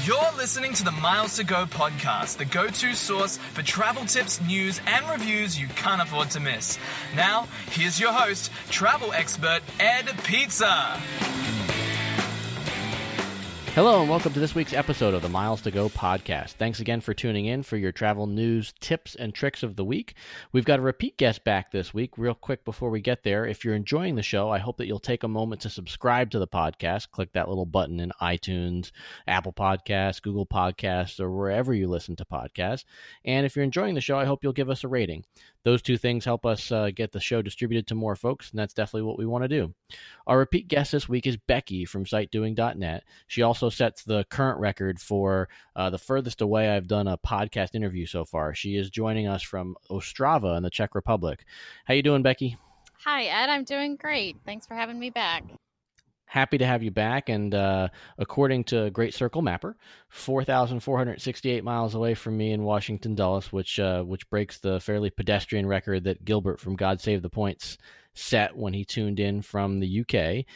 You're listening to the Miles to Go podcast, the go-to source for travel tips, news, and reviews you can't afford to miss. Now, here's your host, travel expert Ed Pizza. Hello and welcome to this week's episode of the Miles to Go podcast. Thanks again for tuning in for your travel news, tips, and tricks of the week. We've got a repeat guest back this week. Real quick before we get there, if you're enjoying the show, I hope that you'll take a moment to subscribe to the podcast. Click that little button in iTunes, Apple Podcasts, Google Podcasts, or wherever you listen to podcasts. And if you're enjoying the show, I hope you'll give us a rating. Those two things help us get the show distributed to more folks, and that's definitely what we want to do. Our repeat guest this week is Becky from SiteDoing.net. She also sets the current record for the furthest away I've done a podcast interview so far. She is joining us from Ostrava in the Czech Republic. How you doing, Becky? Hi, Ed. I'm doing great. Thanks for having me back. Happy to have you back, and according to Great Circle Mapper, 4,468 miles away from me in Washington Dulles, which breaks the fairly pedestrian record that Gilbert from God Save the Points set when he tuned in from the UK.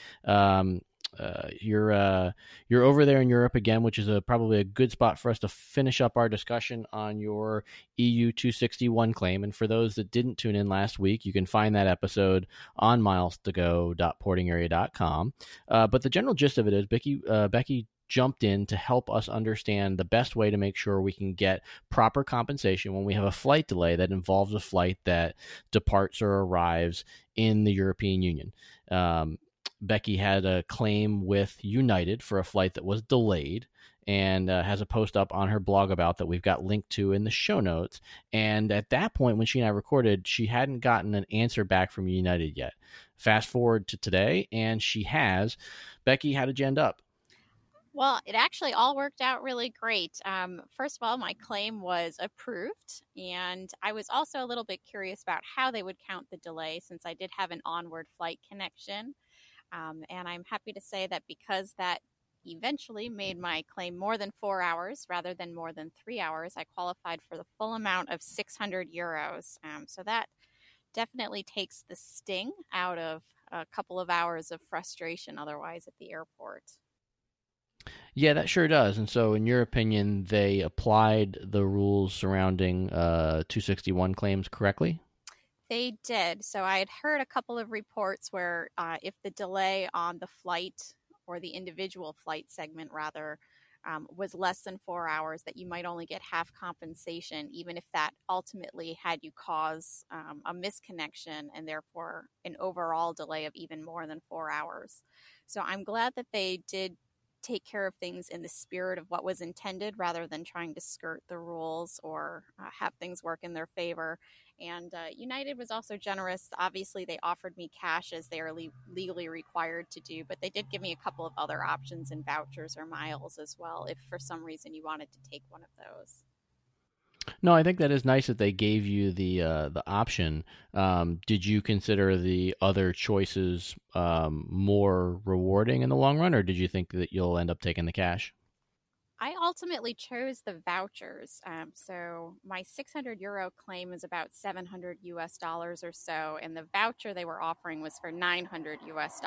You're over there in Europe again, which is probably a good spot for us to finish up our discussion on your EU 261 claim. And for those that didn't tune in last week, you can find that episode on milestogo.portingarea.com. But the general gist of it is Becky jumped in to help us understand the best way to make sure we can get proper compensation when we have a flight delay that involves a flight that departs or arrives in the European Union. Becky had a claim with United for a flight that was delayed and has a post up on her blog about that we've got linked to in the show notes. And at that point, when she and I recorded, she hadn't gotten an answer back from United yet. Fast forward to today, and she has. Becky, how did you end up? Well, it actually all worked out really great. First of all, my claim was approved, and I was also a little bit curious about how they would count the delay since I did have an onward flight connection. And I'm happy to say that because that eventually made my claim more than 4 hours rather than more than 3 hours, I qualified for the full amount of 600 euros. So that definitely takes the sting out of a couple of hours of frustration otherwise at the airport. Yeah, that sure does. And so in your opinion, they applied the rules surrounding 261 claims correctly? They did. So I had heard a couple of reports where if the delay on the flight or the individual flight segment rather was less than 4 hours, that you might only get half compensation, even if that ultimately had you cause a misconnection and therefore an overall delay of even more than 4 hours. So I'm glad that they did take care of things in the spirit of what was intended rather than trying to skirt the rules or have things work in their favor. And United was also generous. Obviously, they offered me cash as they are legally required to do, but they did give me a couple of other options in vouchers or miles as well, if for some reason you wanted to take one of those. No, I think that is nice that they gave you the option. Did you consider the other choices more rewarding in the long run, or did you think that you'll end up taking the cash? I ultimately chose the vouchers. So my 600 euro claim is about $700 or so, and the voucher they were offering was for $900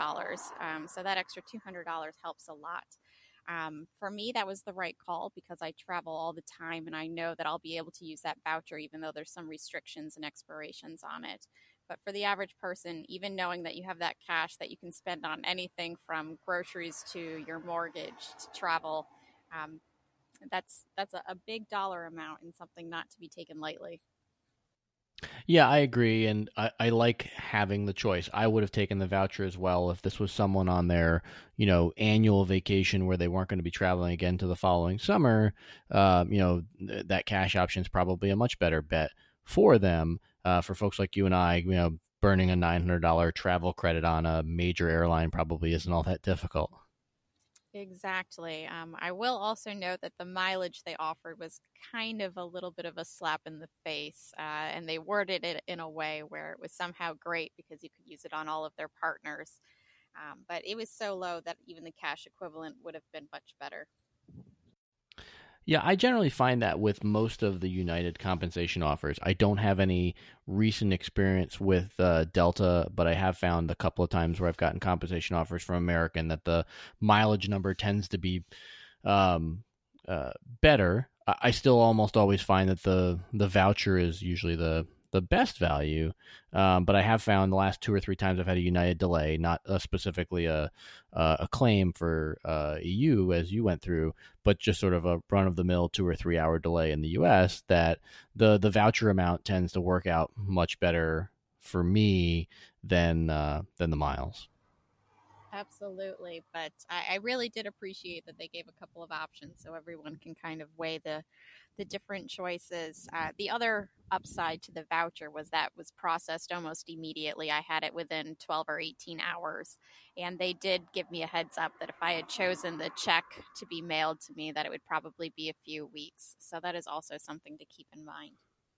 So that extra $200 helps a lot. For me, that was the right call because I travel all the time and I know that I'll be able to use that voucher even though there's some restrictions and expirations on it. But for the average person, even knowing that you have that cash that you can spend on anything from groceries to your mortgage to travel, that's a big dollar amount and something not to be taken lightly. Yeah, I agree, and I like having the choice. I would have taken the voucher as well if this was someone on their, annual vacation where they weren't going to be traveling again to the following summer. That cash option is probably a much better bet for them. For folks like you and I, burning a $900 travel credit on a major airline probably isn't all that difficult. Exactly. I will also note that the mileage they offered was kind of a little bit of a slap in the face, and they worded it in a way where it was somehow great because you could use it on all of their partners. But it was so low that even the cash equivalent would have been much better. Yeah, I generally find that with most of the United compensation offers. I don't have any recent experience with Delta, but I have found a couple of times where I've gotten compensation offers from American that the mileage number tends to be better. I still almost always find that the voucher is usually the best value, but I have found the last 2 or 3 times I've had a United delay, not specifically a claim for EU as you went through, but just sort of a run-of-the-mill 2 or 3 hour delay in the US, that the voucher amount tends to work out much better for me than the miles. Absolutely. But I really did appreciate that they gave a couple of options so everyone can kind of weigh the different choices. The other upside to the voucher was that was processed almost immediately. I had it within 12 or 18 hours. And they did give me a heads up that if I had chosen the check to be mailed to me, that it would probably be a few weeks. So that is also something to keep in mind.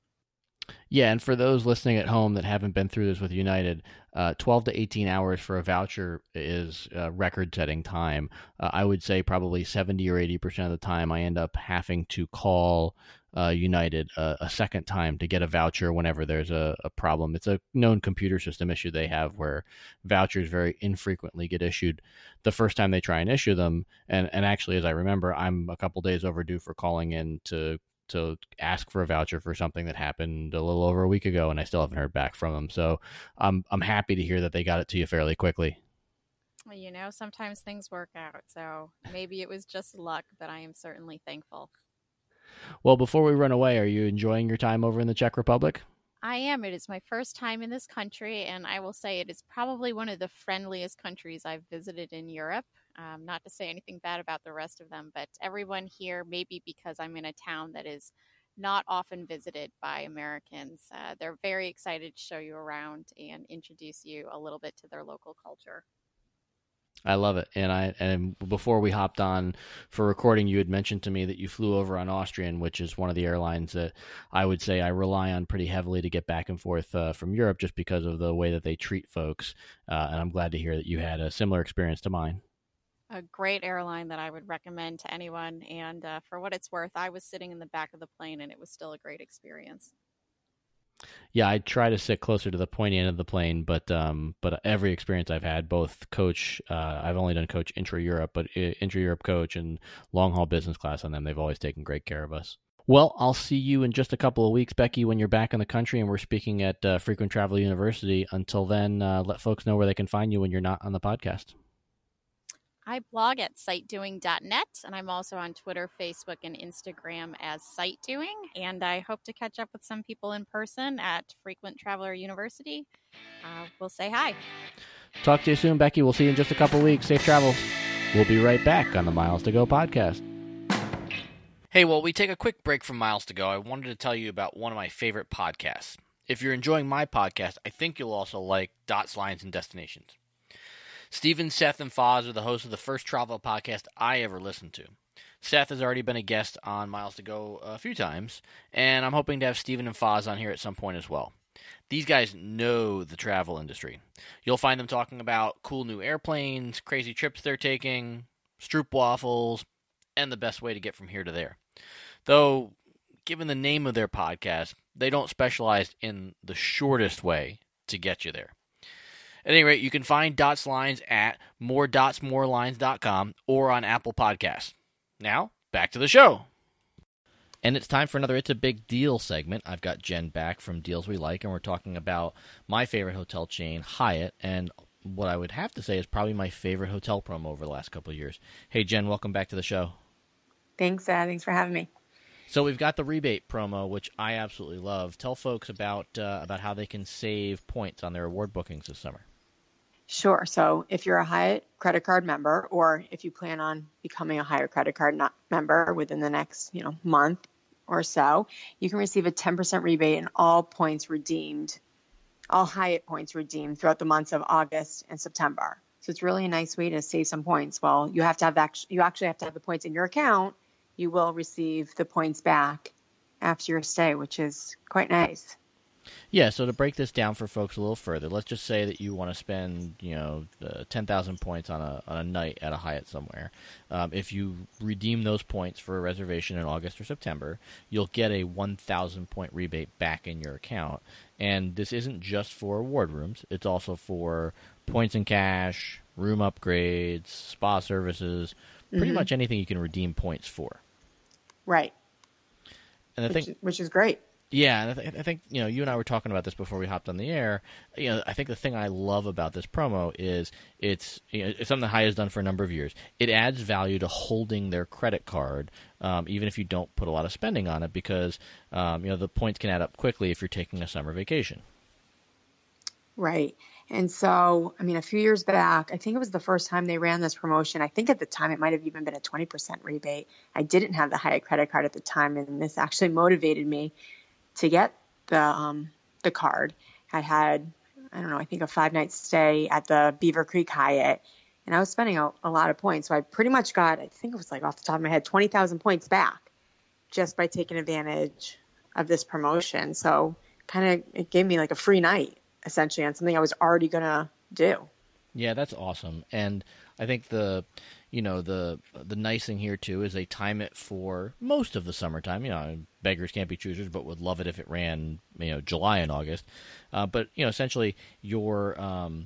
Yeah, and for those listening at home that haven't been through this with United, 12 to 18 hours for a voucher is record-setting time. I would say probably 70 or 80% of the time I end up having to call United a second time to get a voucher whenever there's a problem. It's a known computer system issue they have where vouchers very infrequently get issued the first time they try and issue them. And actually, as I remember, I'm a couple days overdue for calling in to ask for a voucher for something that happened a little over a week ago, and I still haven't heard back from them. So I'm happy to hear that they got it to you fairly quickly. Well, sometimes things work out. So maybe it was just luck, but I am certainly thankful. Well, before we run away, are you enjoying your time over in the Czech Republic? I am. It is my first time in this country, and I will say it is probably one of the friendliest countries I've visited in Europe. Not to say anything bad about the rest of them, but everyone here, maybe because I'm in a town that is not often visited by Americans, they're very excited to show you around and introduce you a little bit to their local culture. I love it. And before we hopped on for recording, you had mentioned to me that you flew over on Austrian, which is one of the airlines that I would say I rely on pretty heavily to get back and forth from Europe, just because of the way that they treat folks. And I'm glad to hear that you had a similar experience to mine. A great airline that I would recommend to anyone. And for what it's worth, I was sitting in the back of the plane and it was still a great experience. Yeah, I try to sit closer to the pointy end of the plane, but every experience I've had, both coach, I've only done coach intra-Europe, but intra-Europe coach and long-haul business class on them, they've always taken great care of us. Well, I'll see you in just a couple of weeks, Becky, when you're back in the country and we're speaking at Frequent Traveler University. Until then, let folks know where they can find you when you're not on the podcast. I blog at sitedoing.net, and I'm also on Twitter, Facebook, and Instagram as SiteDoing. And I hope to catch up with some people in person at Frequent Traveler University. We'll say hi. Talk to you soon, Becky. We'll see you in just a couple of weeks. Safe travels. We'll be right back on the Miles to Go podcast. Hey, well, we take a quick break from Miles to Go. I wanted to tell you about one of my favorite podcasts. If you're enjoying my podcast, I think you'll also like Dots, Lines, and Destinations. Stephen, Seth, and Foz are the hosts of the first travel podcast I ever listened to. Seth has already been a guest on Miles to Go a few times, and I'm hoping to have Stephen and Foz on here at some point as well. These guys know the travel industry. You'll find them talking about cool new airplanes, crazy trips they're taking, stroopwafels, and the best way to get from here to there. Though, given the name of their podcast, they don't specialize in the shortest way to get you there. At any rate, you can find Dots Lines at moredotsmorelines.com or on Apple Podcasts. Now, back to the show. And it's time for another It's a Big Deal segment. I've got Jen back from Deals We Like, and we're talking about my favorite hotel chain, Hyatt, and what I would have to say is probably my favorite hotel promo over the last couple of years. Hey, Jen, welcome back to the show. Thanks, thanks for having me. So we've got the rebate promo, which I absolutely love. Tell folks about how they can save points on their award bookings this summer. Sure. So if you're a Hyatt credit card member, or if you plan on becoming a Hyatt credit card member within the next, month or so, you can receive a 10% rebate in all Hyatt points redeemed throughout the months of August and September. So it's really a nice way to save some points. Well, you actually have to have the points in your account. You will receive the points back after your stay, which is quite nice. Yeah, so to break this down for folks a little further, let's just say that you want to spend, 10,000 points on a night at a Hyatt somewhere. If you redeem those points for a reservation in August or September, you'll get a 1,000-point rebate back in your account. And this isn't just for award rooms. It's also for points in cash, room upgrades, spa services, pretty much anything you can redeem points for. Right. And which is great. Yeah, and I think you and I were talking about this before we hopped on the air. I think the thing I love about this promo is it's something Hyatt has done for a number of years. It adds value to holding their credit card, even if you don't put a lot of spending on it, because the points can add up quickly if you're taking a summer vacation. Right. And so, a few years back, I think it was the first time they ran this promotion. I think at the time it might have even been a 20% rebate. I didn't have the Hyatt credit card at the time, and this actually motivated me to get the card. I had, I think a 5-night stay at the Beaver Creek Hyatt, and I was spending a lot of points. So I pretty much got, I think it was like off the top of my head, 20,000 points back just by taking advantage of this promotion. So it gave me like a free night, essentially, on something I was already going to do. Yeah, that's awesome. And I think the nice thing here too is they time it for most of the summertime. Beggars can't be choosers, but would love it if it ran July and August. But essentially your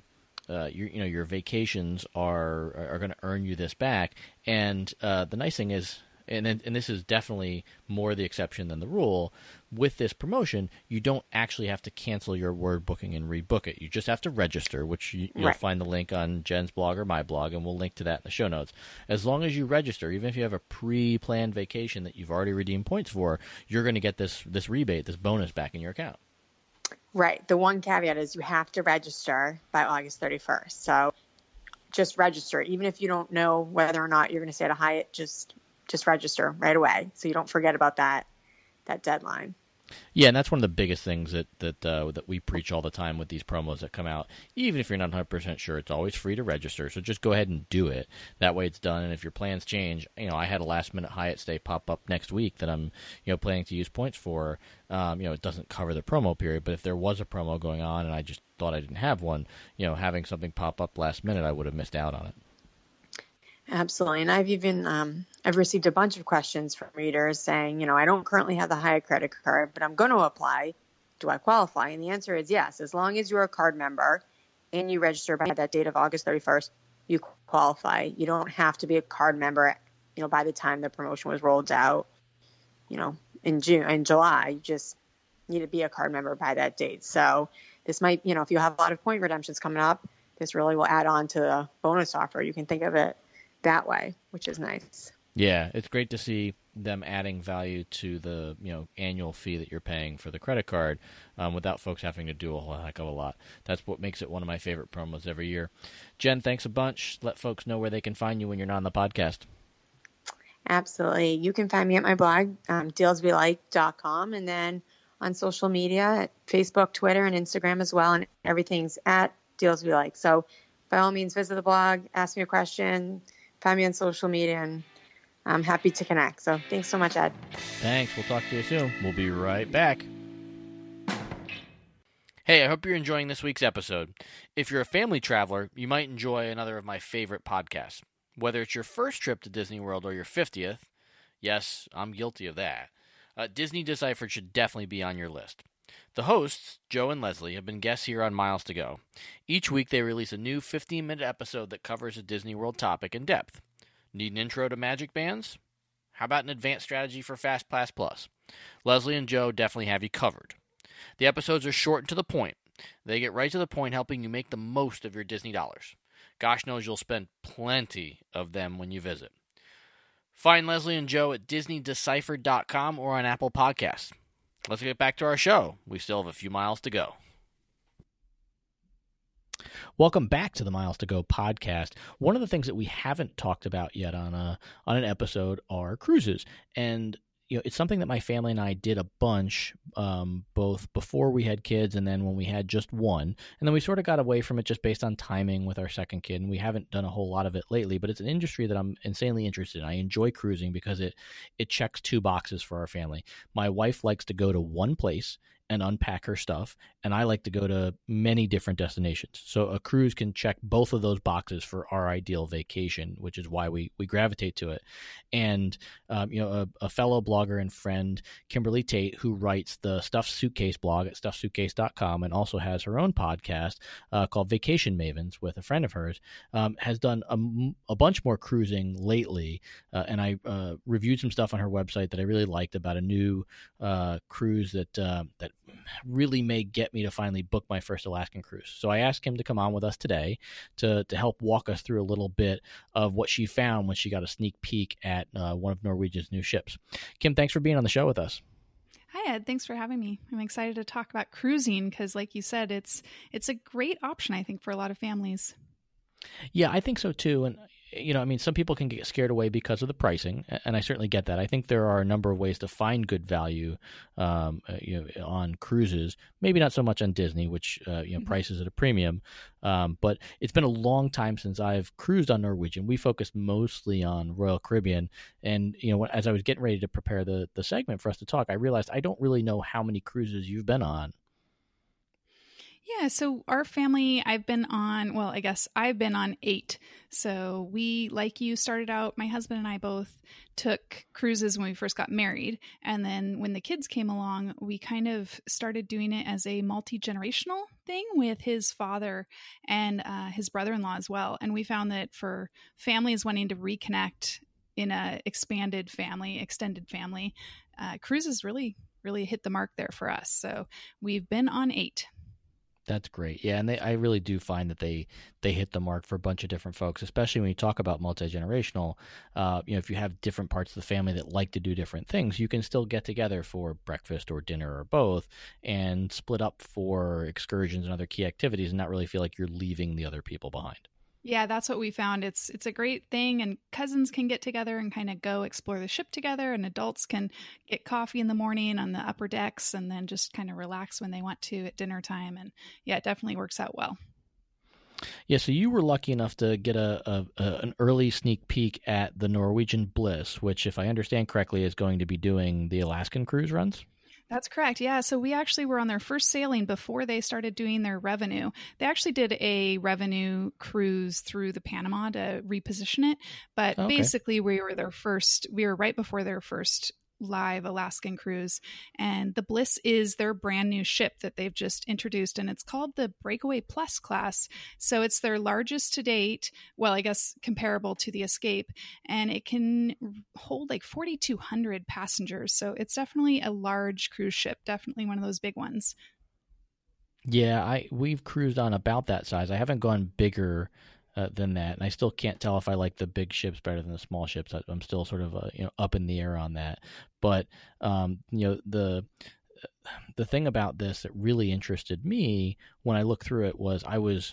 vacations are going to earn you this back. And the nice thing is, and this is definitely more the exception than the rule, with this promotion, you don't actually have to cancel your Word booking and rebook it. You just have to register, which you'll find the link on Jen's blog or my blog, and we'll link to that in the show notes. As long as you register, even if you have a pre-planned vacation that you've already redeemed points for, you're going to get this rebate, this bonus back in your account. Right. The one caveat is you have to register by August 31st. So just register. Even if you don't know whether or not you're going to stay at a Hyatt, just register right away so you don't forget about that deadline. Yeah, and that's one of the biggest things that we preach all the time with these promos that come out. Even if you're not 100% sure, it's always free to register, so just go ahead and do it. That way it's done, and if your plans change, I had a last-minute Hyatt stay pop up next week that I'm planning to use points for. It doesn't cover the promo period, but if there was a promo going on and I just thought I didn't have one, having something pop up last minute, I would have missed out on it. Absolutely. And I've even, I've received a bunch of questions from readers saying, I don't currently have the Hyatt credit card, but I'm going to apply. Do I qualify? And the answer is yes. As long as you're a card member and you register by that date of August 31st, you qualify. You don't have to be a card member, by the time the promotion was rolled out, in July. You just need to be a card member by that date. So this might, if you have a lot of point redemptions coming up, this really will add on to the bonus offer. You can think of it that way, which is nice. Yeah, it's great to see them adding value to the annual fee that you're paying for the credit card without folks having to do a whole heck of a lot. That's what makes it one of my favorite promos every year. Jen, thanks a bunch. Let folks know where they can find you when you're not on the podcast. Absolutely. You can find me at my blog, dealswelike.com, and then on social media at Facebook, Twitter, and Instagram as well, and everything's at dealswelike. So by all means, visit the blog, ask me a question, find me on social media, and I'm happy to connect. So thanks so much, Ed. Thanks. We'll talk to you soon. We'll be right back. Hey, I hope you're enjoying this week's episode. If you're a family traveler, you might enjoy another of my favorite podcasts. Whether it's your first trip to Disney World or your 50th, yes, I'm guilty of that, Disney Deciphered should definitely be on your list. The hosts, Joe and Leslie, have been guests here on Miles to Go. Each week they release a new 15-minute episode that covers a Disney World topic in depth. Need an intro to magic bands? How about an advanced strategy for FastPass Plus? Leslie and Joe definitely have you covered. The episodes are short and to the point. They get right to the point, helping you make the most of your Disney dollars. Gosh knows you'll spend plenty of them when you visit. Find Leslie and Joe at DisneyDeciphered.com or on Apple Podcasts. Let's get back to our show. We still have a few miles to go. Welcome back to the Miles to Go podcast. One of the things that we haven't talked about yet on an episode are cruises. And it's something that my family and I did a bunch, both before we had kids and then when we had just one. And then we sort of got away from it just based on timing with our second kid, and we haven't done a whole lot of it lately. But it's an industry that I'm insanely interested in. I enjoy cruising because it checks two boxes for our family. My wife likes to go to one place and unpack her stuff, and I like to go to many different destinations. So a cruise can check both of those boxes for our ideal vacation, which is why we gravitate to it. And a fellow blogger and friend, Kimberly Tate, who writes the Stuffed Suitcase blog at stuffedsuitcase.com and also has her own podcast called Vacation Mavens with a friend of hers, has done a bunch more cruising lately. And I reviewed some stuff on her website that I really liked about a new cruise that really may get me to finally book my first Alaskan cruise. So I asked him to come on with us today to help walk us through a little bit of what she found when she got a sneak peek at one of Norwegian's new ships. Kim, thanks for being on the show with us. Hi, Ed. Thanks for having me. I'm excited to talk about cruising because, like you said, it's a great option, I think, for a lot of families. Yeah, I think so too. And some people can get scared away because of the pricing, and I certainly get that. I think there are a number of ways to find good value on cruises. Maybe not so much on Disney, which prices at a premium. But it's been a long time since I've cruised on Norwegian. We focused mostly on Royal Caribbean, and as I was getting ready to prepare the segment for us to talk, I realized I don't really know how many cruises you've been on. Yeah, so our family, I've been on 8. So we, like you, started out, my husband and I both took cruises when we first got married. And then when the kids came along, we kind of started doing it as a multi-generational thing with his father and his brother-in-law as well. And we found that for families wanting to reconnect in a extended family, cruises really, really hit the mark there for us. So we've been on 8. That's great. Yeah, and I really do find that they hit the mark for a bunch of different folks, especially when you talk about multi-generational. If you have different parts of the family that like to do different things, you can still get together for breakfast or dinner or both and split up for excursions and other key activities and not really feel like you're leaving the other people behind. Yeah, that's what we found. It's a great thing, and cousins can get together and kind of go explore the ship together, and adults can get coffee in the morning on the upper decks and then just kind of relax when they want to at dinner time. And yeah, it definitely works out well. Yeah, so you were lucky enough to get an early sneak peek at the Norwegian Bliss, which, if I understand correctly, is going to be doing the Alaskan cruise runs? That's correct. Yeah. So we actually were on their first sailing before they started doing their revenue. They actually did a revenue cruise through the Panama to reposition it. But basically we were right before their first live Alaskan cruise. And the Bliss is their brand new ship that they've just introduced, and it's called the Breakaway Plus class. So it's their largest to date, well, I guess comparable to the Escape, and it can hold like 4,200 passengers. So it's definitely a large cruise ship, definitely one of those big ones. Yeah, we've cruised on about that size. I haven't gone bigger than that, and I still can't tell if I like the big ships better than the small ships. I'm still sort of up in the air on that. But the thing about this that really interested me when I looked through it was I was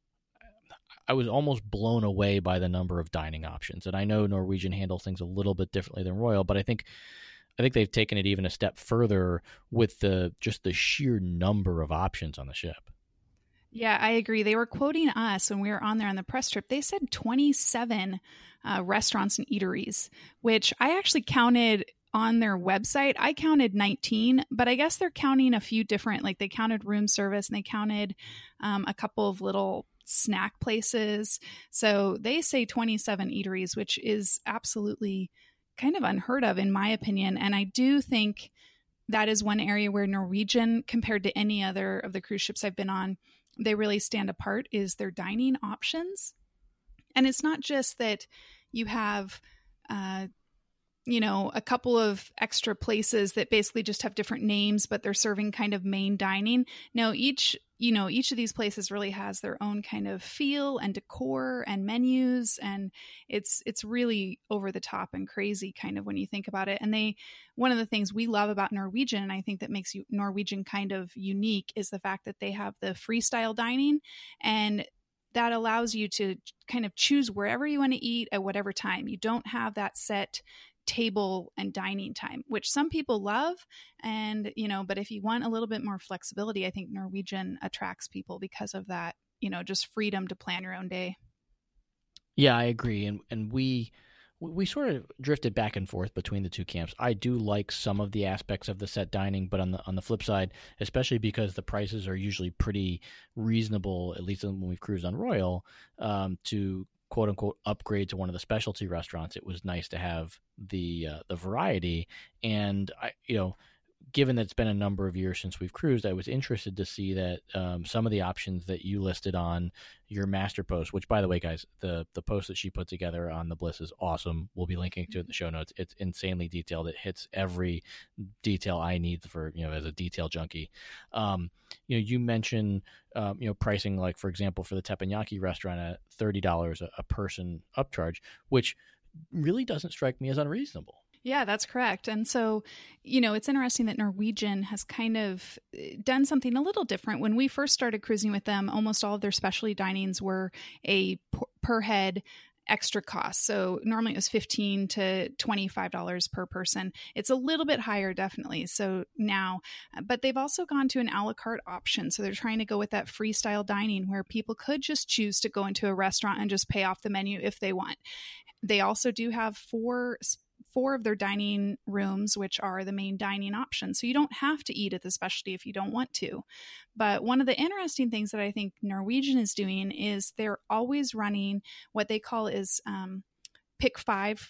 almost blown away by the number of dining options. And I know Norwegian handles things a little bit differently than Royal, but I think they've taken it even a step further with the sheer number of options on the ship. Yeah, I agree. They were quoting us when we were on there on the press trip. They said 27 restaurants and eateries, which I actually counted on their website. I counted 19, but I guess they're counting a few different, like they counted room service and they counted a couple of little snack places. So they say 27 eateries, which is absolutely kind of unheard of in my opinion. And I do think that is one area where Norwegian, compared to any other of the cruise ships I've been on, they really stand apart is their dining options. And it's not just that you have, a couple of extra places that basically just have different names, but they're serving kind of main dining. No, each of these places really has their own kind of feel and decor and menus. And it's really over the top and crazy kind of when you think about it. And one of the things we love about Norwegian, and I think that makes Norwegian kind of unique, is the fact that they have the freestyle dining, and that allows you to kind of choose wherever you want to eat at whatever time. You don't have that set table and dining time, which some people love. And, but if you want a little bit more flexibility, I think Norwegian attracts people because of that, just freedom to plan your own day. Yeah, I agree. And we sort of drifted back and forth between the two camps. I do like some of the aspects of the set dining, but on the flip side, especially because the prices are usually pretty reasonable, at least when we've cruised on Royal, to quote unquote upgrade to one of the specialty restaurants, it was nice to have the variety. And given that it's been a number of years since we've cruised, I was interested to see that some of the options that you listed on your master post, which, by the way, guys, the post that she put together on the Bliss is awesome. We'll be linking to it in the show notes. It's insanely detailed. It hits every detail I need for, as a detail junkie. You mentioned, pricing, like, for example, for the teppanyaki restaurant at $30 a person upcharge, which really doesn't strike me as unreasonable. Yeah, that's correct. And so, it's interesting that Norwegian has kind of done something a little different. When we first started cruising with them, almost all of their specialty dinings were a per head extra cost. So normally it was $15 to $25 per person. It's a little bit higher, definitely. So now, but they've also gone to an a la carte option. So they're trying to go with that freestyle dining where people could just choose to go into a restaurant and just pay off the menu if they want. They also do have four of their dining rooms, which are the main dining option. So you don't have to eat at the specialty if you don't want to. But one of the interesting things that I think Norwegian is doing is they're always running what they call is pick 5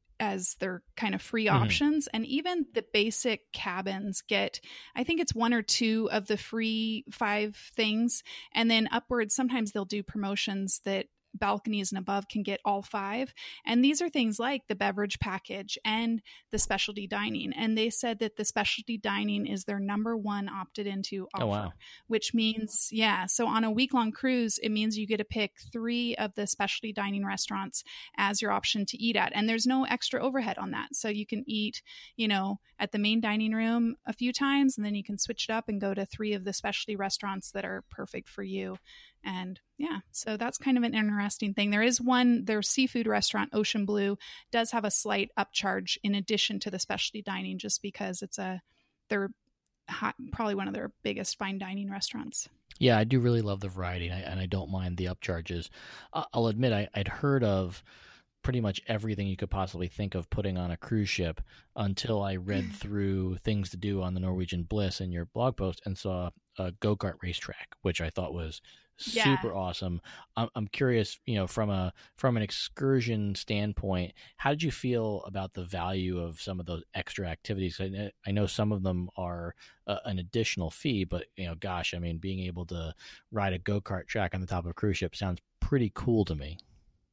as their kind of free options. And even the basic cabins get, I think it's 1 or 2 of the free 5 things. And then upwards, sometimes they'll do promotions that balconies and above can get all 5. And these are things like the beverage package and the specialty dining. And they said that the specialty dining is their number 1 opted into offer, wow. Which means, so on a week-long cruise, it means you get to pick 3 of the specialty dining restaurants as your option to eat at. And there's no extra overhead on that. So you can eat, at the main dining room a few times, and then you can switch it up and go to 3 of the specialty restaurants that are perfect for you. And so that's kind of an interesting thing. There is their seafood restaurant, Ocean Blue, does have a slight upcharge in addition to the specialty dining, just because they're probably one of their biggest fine dining restaurants. Yeah, I do really love the variety, and I don't mind the upcharges. I'll admit I'd heard of pretty much everything you could possibly think of putting on a cruise ship until I read through things to do on the Norwegian Bliss in your blog post and saw a go-kart racetrack, which I thought was super awesome. I'm curious, from an excursion standpoint, how did you feel about the value of some of those extra activities? I know some of them are an additional fee, but being able to ride a go-kart track on the top of a cruise ship sounds pretty cool to me.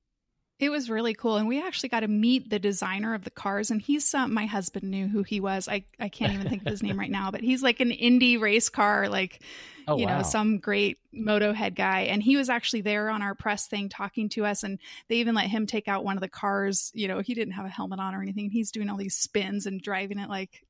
It was really cool. And we actually got to meet the designer of the cars. And he's my husband knew who he was. I can't even think of his name right now, but he's like an Indy race car, some great moto head guy. And he was actually there on our press thing talking to us. And they even let him take out one of the cars. He didn't have a helmet on or anything. He's doing all these spins and driving it like,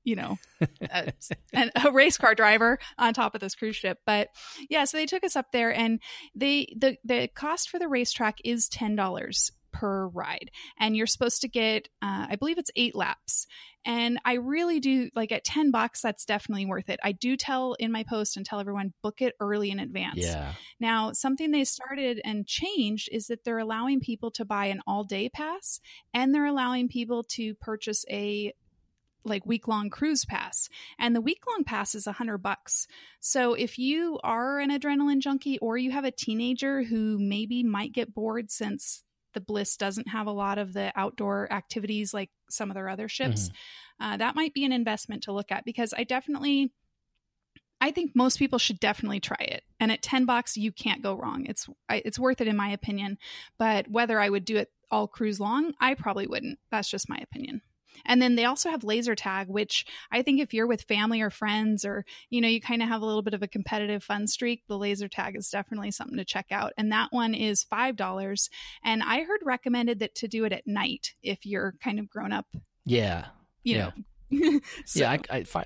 a race car driver on top of this cruise ship. But so they took us up there, and the cost for the racetrack is $10 per ride, and you're supposed to get I believe it's 8 laps. And I really do like, at $10, that's definitely worth it. I do tell in my post and tell everyone, book it early in advance. Now, something they started and changed is that they're allowing people to buy an all-day pass, and they're allowing people to purchase a week-long cruise pass. And the week-long pass is $100. So if you are an adrenaline junkie, or you have a teenager who maybe might get bored since the Bliss doesn't have a lot of the outdoor activities like some of their other ships, that might be an investment to look at, because I think most people should definitely try it. And at $10, you can't go wrong. It's worth it in my opinion. But whether I would do it all cruise long, I probably wouldn't. That's just my opinion. And then they also have laser tag, which I think if you're with family or friends, or, you kind of have a little bit of a competitive fun streak, the laser tag is definitely something to check out. And that one is $5. And I heard recommended that to do it at night if you're kind of grown up. Yeah. Know. So. Yeah.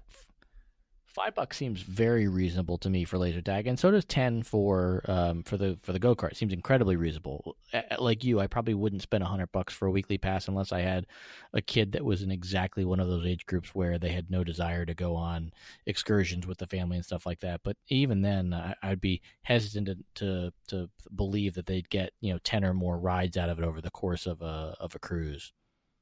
$5 seems very reasonable to me for laser tag, and so does $10 for the go-kart. It seems incredibly reasonable. Like you, I probably wouldn't spend $100 for a weekly pass unless I had a kid that was in exactly one of those age groups where they had no desire to go on excursions with the family and stuff like that. But even then, I'd be hesitant to believe that they'd get 10 or more rides out of it over the course of a cruise.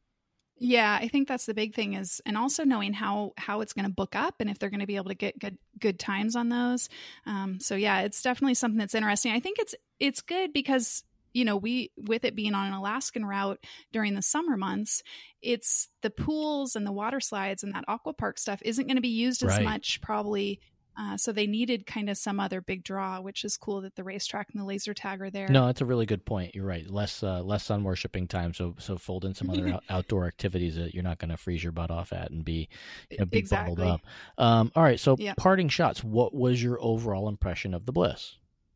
Yeah, I think that's the big thing is, and also knowing how it's going to book up and if they're going to be able to get good times on those. So yeah, it's definitely something that's interesting. I think it's good because, you know, with it being on an Alaskan route during the summer months, it's the pools and the water slides and that aqua park stuff isn't going to be used as much probably. So they needed kind of some other big draw, which is cool that the racetrack and the laser tag are there. No, that's a really good point. You're right. Less sun worshiping time. So fold in some other outdoor activities that you're not going to freeze your butt off at and be exactly. bubbled up. All right. So parting shots. What was your overall impression of the Bliss?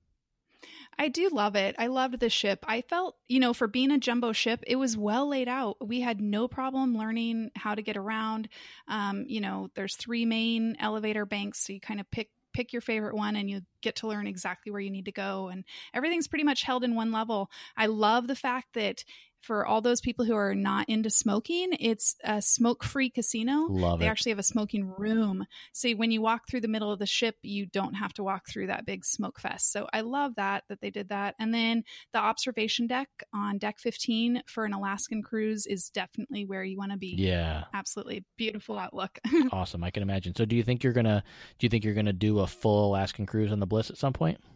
I do love it. I loved the ship. I felt, you know, for being a jumbo ship, it was well laid out. We had no problem learning how to get around. You know, there's 3 main elevator banks, so you kind of pick your favorite one and you get to learn exactly where you need to go. And everything's pretty much held in one level. I love the fact that for all those people who are not into smoking, it's a smoke-free casino. Love they it. actually have a smoking room. So when you walk through the middle of the ship, you don't have to walk through that big smoke fest. So I love that they did that. And then the observation deck on deck 15 for an Alaskan cruise is definitely where you want to be. Yeah. Absolutely beautiful outlook. Awesome. I can imagine. So do you think you're going to do a full Alaskan cruise on the Bliss at some point?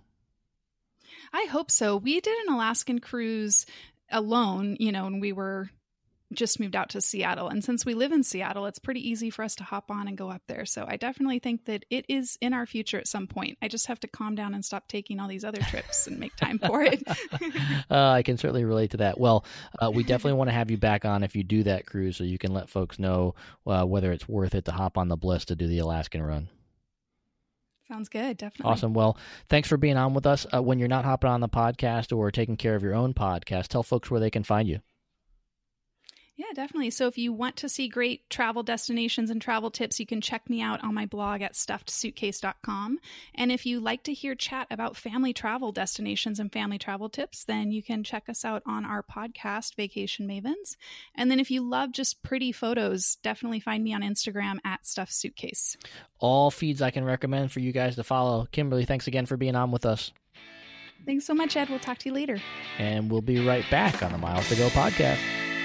I hope so. We did an Alaskan cruise alone, you know, and we were just moved out to Seattle. And since we live in Seattle, it's pretty easy for us to hop on and go up there. So I definitely think that it is in our future at some point. I just have to calm down and stop taking all these other trips and make time for it. I can certainly relate to that. Well, we definitely want to have you back on if you do that cruise so you can let folks know whether it's worth it to hop on the Bliss to do the Alaskan run. Sounds good. Definitely. Awesome. Well, thanks for being on with us. When you're not hopping on the podcast or taking care of your own podcast, tell folks where they can find you. Yeah, definitely. So if you want to see great travel destinations and travel tips, you can check me out on my blog at stuffedsuitcase.com. And if you like to hear chat about family travel destinations and family travel tips, then you can check us out on our podcast, Vacation Mavens. And then if you love just pretty photos, definitely find me on Instagram at stuffedsuitcase. All feeds I can recommend for you guys to follow. Kimberly, thanks again for being on with us. Thanks so much, Ed. We'll talk to you later. And we'll be right back on the Miles to Go podcast.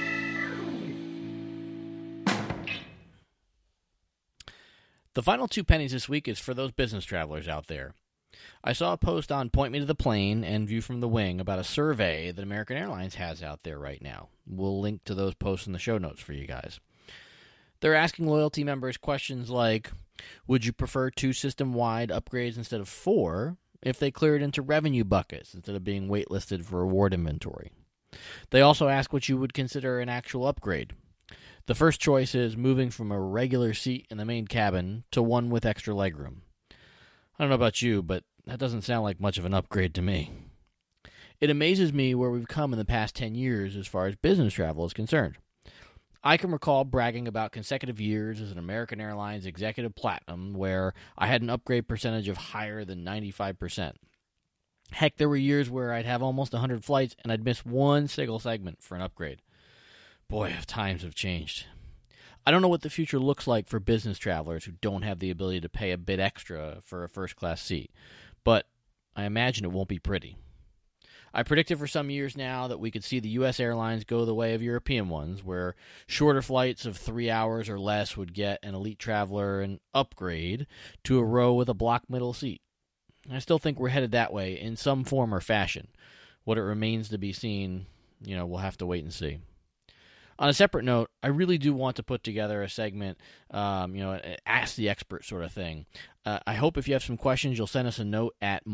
The final 2 pennies this week is for those business travelers out there. I saw a post on Point Me to the Plane and View from the Wing about a survey that American Airlines has out there right now. We'll link to those posts in the show notes for you guys. They're asking loyalty members questions like, would you prefer 2 system-wide upgrades instead of 4 if they cleared into revenue buckets instead of being waitlisted for reward inventory? They also ask what you would consider an actual upgrade. The first choice is moving from a regular seat in the main cabin to one with extra legroom. I don't know about you, but that doesn't sound like much of an upgrade to me. It amazes me where we've come in the past 10 years as far as business travel is concerned. I can recall bragging about consecutive years as an American Airlines Executive Platinum where I had an upgrade percentage of higher than 95%. Heck, there were years where I'd have almost 100 flights and I'd miss one single segment for an upgrade. Boy, times have changed. I don't know what the future looks like for business travelers who don't have the ability to pay a bit extra for a first-class seat, but I imagine it won't be pretty. I predicted for some years now that we could see the U.S. airlines go the way of European ones, where shorter flights of 3 hours or less would get an elite traveler an upgrade to a row with a block middle seat. I still think we're headed that way in some form or fashion. What it remains to be seen, we'll have to wait and see. On a separate note, I really do want to put together a segment, ask the expert sort of thing. I hope if you have some questions, you'll send us a note at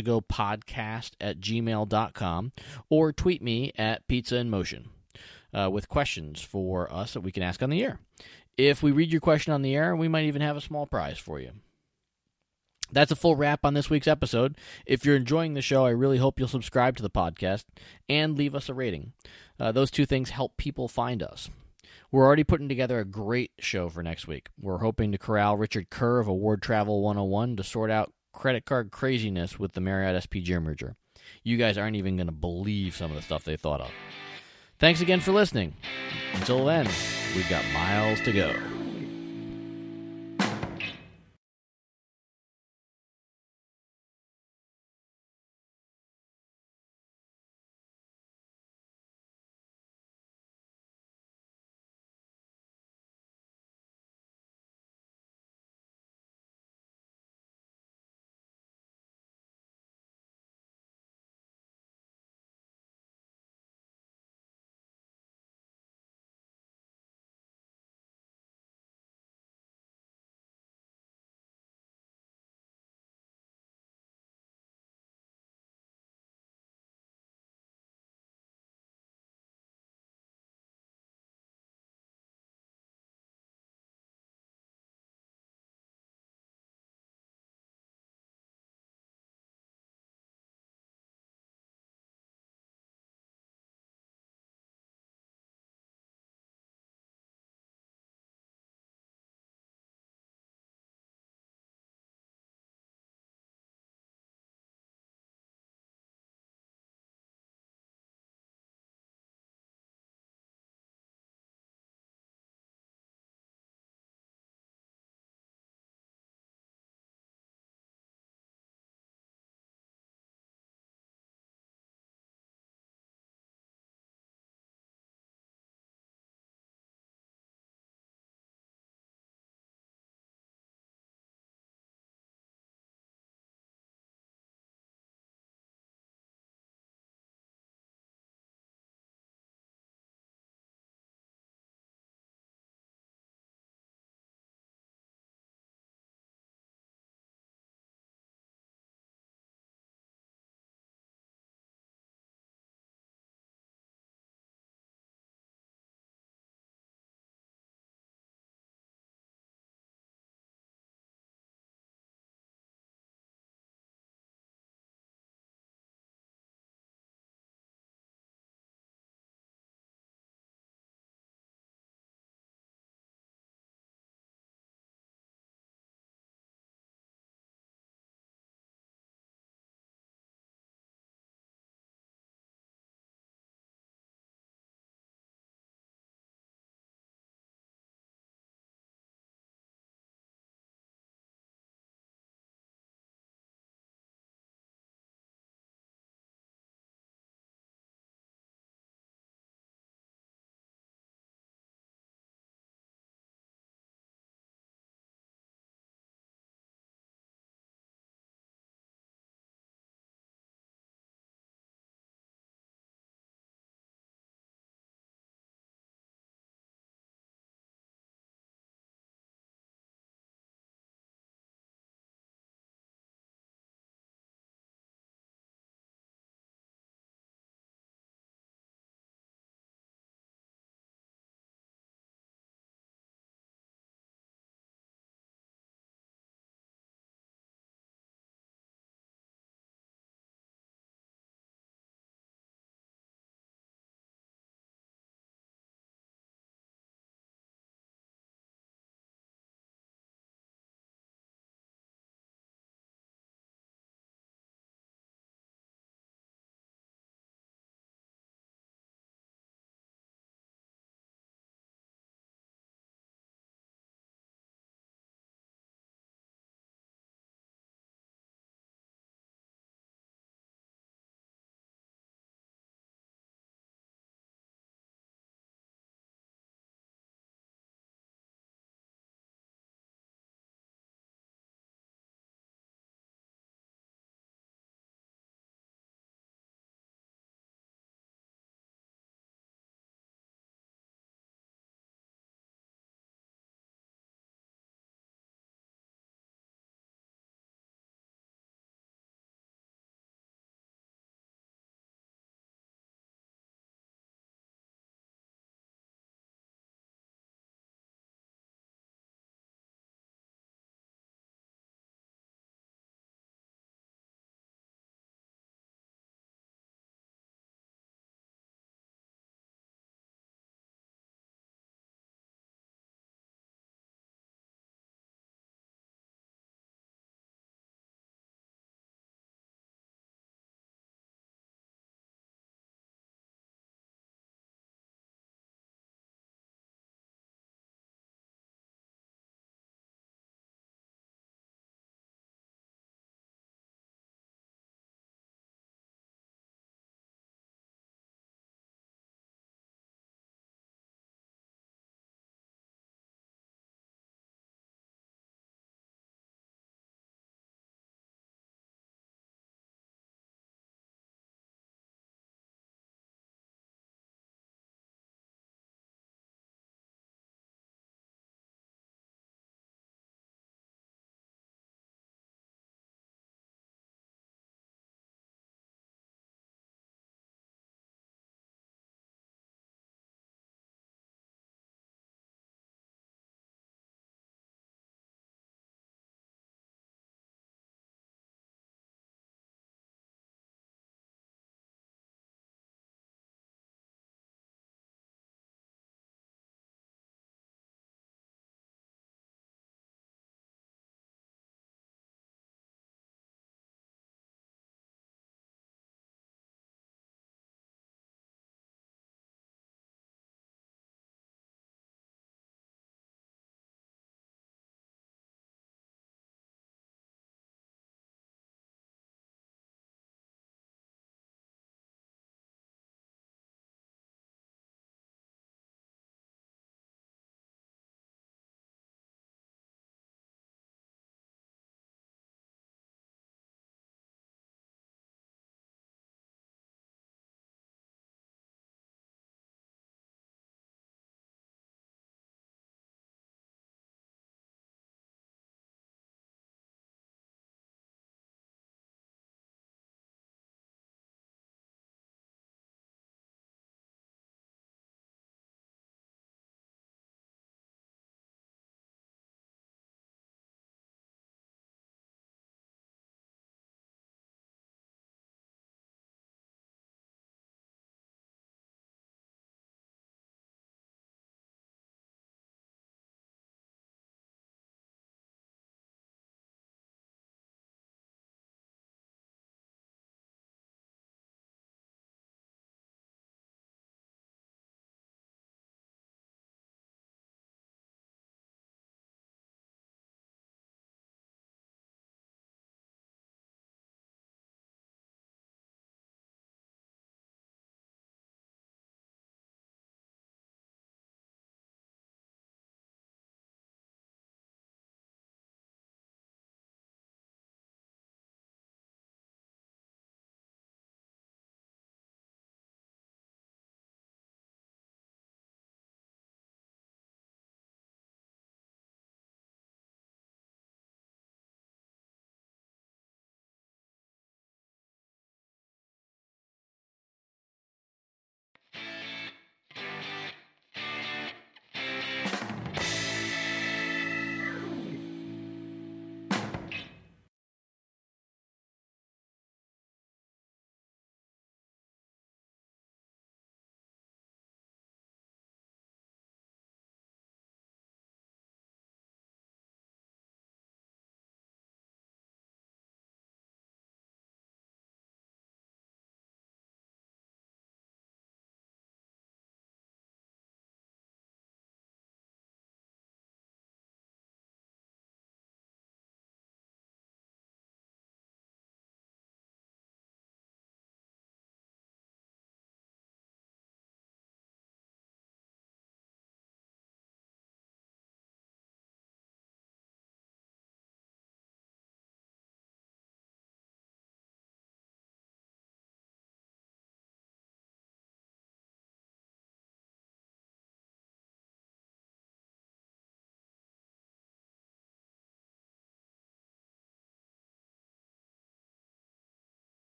milestogopodcast@gmail.com or tweet me at Pizza in Motion with questions for us that we can ask on the air. If we read your question on the air, we might even have a small prize for you. That's a full wrap on this week's episode. If you're enjoying the show, I really hope you'll subscribe to the podcast and leave us a rating. Those 2 things help people find us. We're already putting together a great show for next week. We're hoping to corral Richard Kerr of Award Travel 101 to sort out credit card craziness with the Marriott SPG merger. You guys aren't even going to believe some of the stuff they thought of. Thanks again for listening. Until then, we've got miles to go.